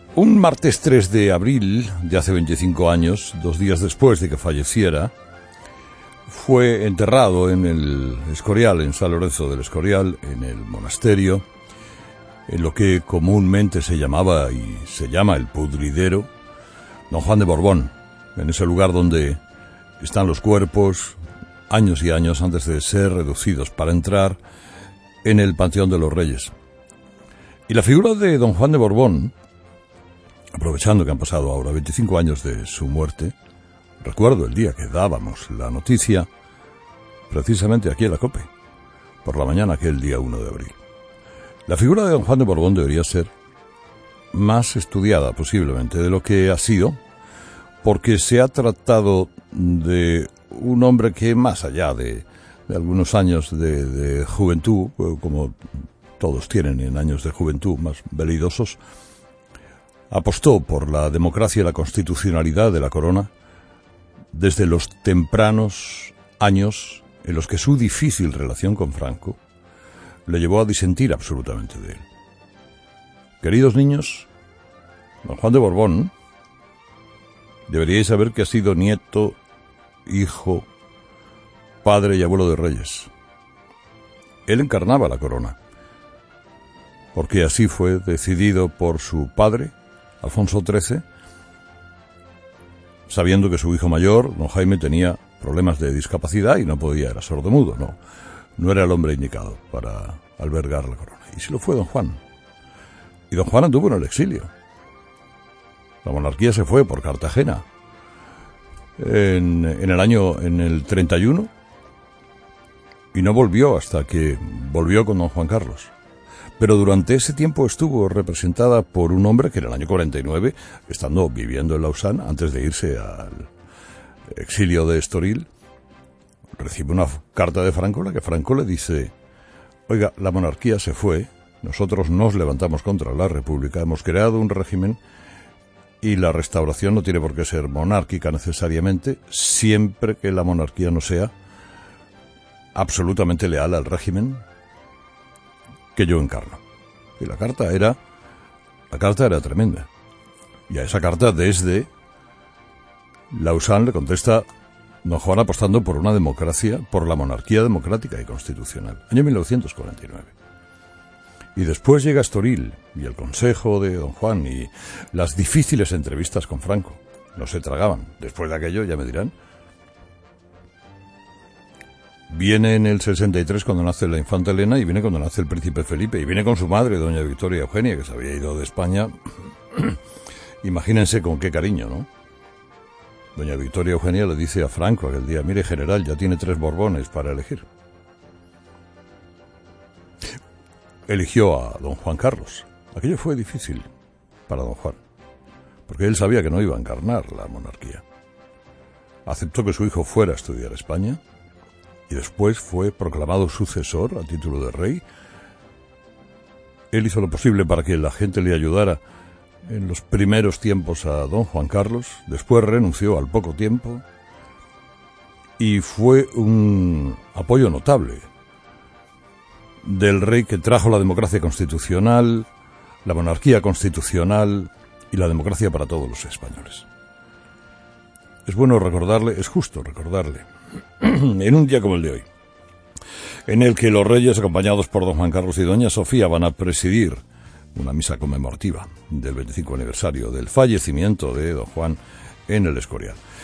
Un martes 3 de abril de hace 25 años, 2 días después de que falleciera, fue enterrado en el Escorial, en San Lorenzo del Escorial, en el monasterio, en lo que comúnmente se llamaba y se llama el Pudridero, Don Juan de Borbón, en ese lugar donde están los cuerpos, años y años antes de ser reducidos para entrar en el Panteón de los Reyes. Y la figura de Don Juan de Borbón, aprovechando que han pasado ahora 25 años de su muerte, recuerdo el día que dábamos la noticia, precisamente aquí en la COPE, por la mañana aquel día 1 de abril. La figura de Don Juan de Borbón debería ser más estudiada posiblemente de lo que ha sido, porque se ha tratado de un hombre que, más allá de algunos años de juventud, como todos tienen en años de juventud más velidosos, apostó por la democracia y la constitucionalidad de la corona desde los tempranos años en los que su difícil relación con Franco le llevó a disentir absolutamente de él. Queridos niños, Don Juan de Borbón, deberíais saber que ha sido nieto, hijo, padre y abuelo de reyes. Él encarnaba la corona, porque así fue decidido por su padre, Alfonso XIII, sabiendo que su hijo mayor, don Jaime, tenía problemas de discapacidad y no podía, era sordomudo, no era el hombre indicado para albergar la corona. Y sí lo fue don Juan. Y don Juan anduvo en el exilio. La monarquía se fue por Cartagena en el 31 y no volvió hasta que volvió con don Juan Carlos. Pero durante ese tiempo estuvo representada por un hombre que en el año 49, estando viviendo en Lausana, antes de irse al exilio de Estoril, recibe una carta de Franco en la que Franco le dice: oiga, la monarquía se fue, nosotros nos levantamos contra la República, hemos creado un régimen y la restauración no tiene por qué ser monárquica necesariamente, siempre que la monarquía no sea absolutamente leal al régimen que yo encarno. Y la carta era tremenda. Y a esa carta desde Lausana le contesta don Juan apostando por una democracia, por la monarquía democrática y constitucional. Año 1949. Y después llega Estoril y el consejo de don Juan y las difíciles entrevistas con Franco. No se tragaban. Después de aquello, ya me dirán. Viene en el 63 cuando nace la infanta Elena y viene cuando nace el príncipe Felipe y viene con su madre, doña Victoria Eugenia, que se había ido de España. Imagínense con qué cariño, ¿no? Doña Victoria Eugenia le dice a Franco aquel día: mire, general, ya tiene 3 Borbones para elegir. Eligió a don Juan Carlos. Aquello fue difícil para don Juan, porque él sabía que no iba a encarnar la monarquía. Aceptó que su hijo fuera a estudiar a España y después fue proclamado sucesor a título de rey. Él hizo lo posible para que la gente le ayudara en los primeros tiempos a don Juan Carlos, después renunció al poco tiempo y fue un apoyo notable del rey que trajo la democracia constitucional, la monarquía constitucional y la democracia para todos los españoles. Es bueno recordarle, es justo recordarle, en un día como el de hoy, en el que los reyes, acompañados por don Juan Carlos y doña Sofía, van a presidir una misa conmemorativa del 25 aniversario del fallecimiento de don Juan en el Escorial.